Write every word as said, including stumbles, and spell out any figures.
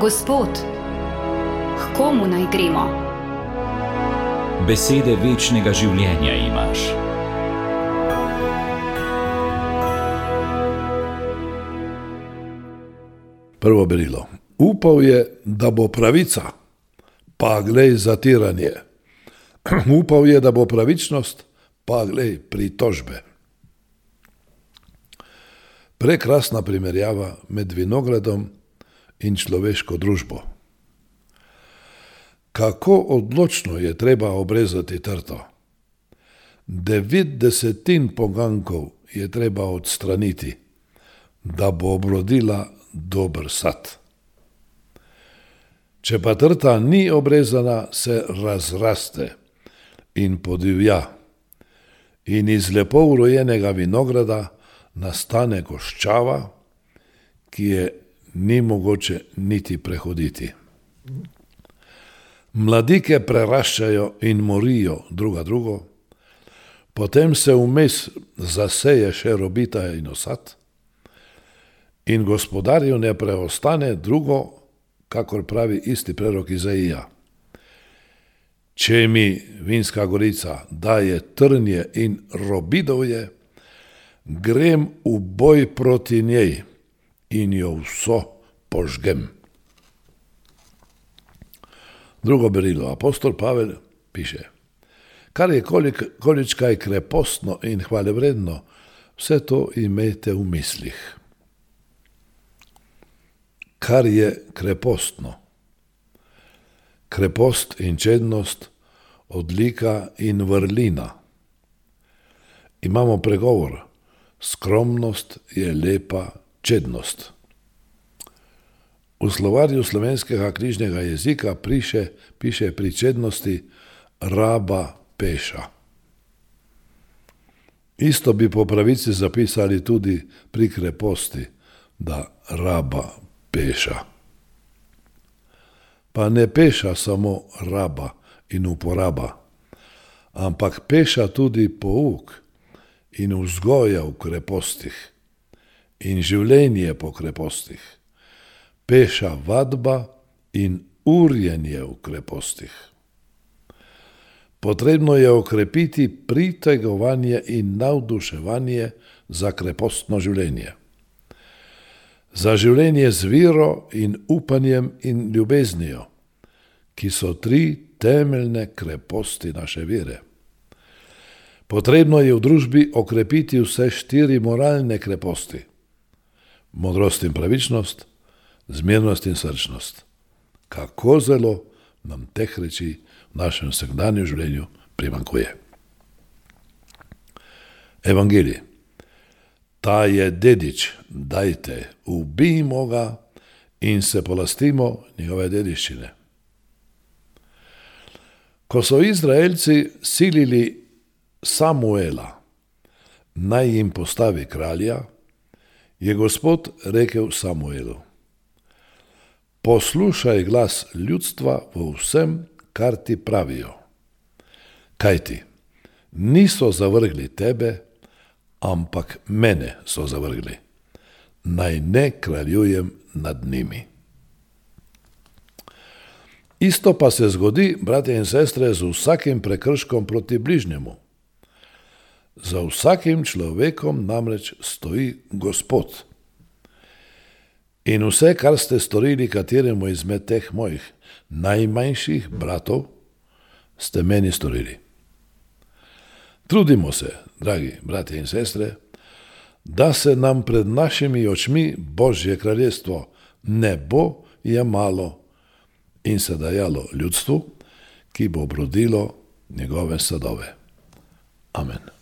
Gospod, k komu naj gremo? Besede večnega življenja imaš. Prvo berilo. Upal je, da bo pravica, pa glej zatiranje. Upal je, da bo pravičnost, pa glej pritožbe. Prekrasna primerjava med vinogradom in človeško družbo. Kako odločno je treba obrezati trto. Devet desetin pogankov je treba odstraniti, da bo obrodila dober sad. Če pa trta ni obrezana, se razraste in podivja. In iz lepo urojenega vinograda nastane goščava, ki je ni mogoče niti prehoditi. Mladike preraščajo in morijo druga drugo, potem se vmes zaseje še robita in osad in gospodarju ne preostane drugo, kakor pravi isti prerok Izaija. Če mi vinska gorica daje trnje in robidovje, grem v boj proti njej in jo vso požgem. Drugo berilo. Apostol Pavel piše: kar je kolik, količkaj krepostno in hvalevredno, vse to imejte v mislih. Kar je krepostno. Krepost in čednost, odlika in vrlina. Imamo pregovor: skromnost je lepa čednost. V slovarju slovenskega knjižnega jezika piše, piše pri čednosti raba peša. Isto bi po pravici zapisali tudi pri kreposti, da raba peša. Pa ne peša samo raba in uporaba, ampak peša tudi pouk in vzgoja v krepostih in življenje po krepostih. Peša vadba in urjenje v krepostih. Potrebno je okrepiti pritegovanje in navduševanje za krepostno življenje. Za življenje z vero in upanjem in ljubeznijo, ki so tri temeljne kreposti naše vere. Potrebno je v družbi okrepiti vse štiri moralne kreposti: modrost in pravičnost, zmernost in srčnost. Kako zelo nam teh reči v našem vsakdanjem življenju primanjkuje. Evangelij. Ta je dedič, dajte, ubijmo ga in se polastimo njegove dediščine. Ko so Izraelci silili Samuela, naj jim postavi kralja, je Gospod rekel Samuelu: poslušaj glas ljudstva v vsem, kar ti pravijo. Kajti niso zavrgli tebe, ampak mene so zavrgli. Naj ne kraljujem nad njimi. Isto pa se zgodi, bratje in sestre, z vsakim prekrškom proti bližnjemu. Za vsakim človekom namreč stoji Gospod. In vse, kar ste storili kateremu izmed teh mojih najmanjših bratov, ste meni storili. Trudimo se, dragi bratje in sestre, da se nam pred našimi očmi Božje kraljestvo ne bo jemalo in se dajalo ljudstvu, ki bo obrodilo njegove sadove. Amen.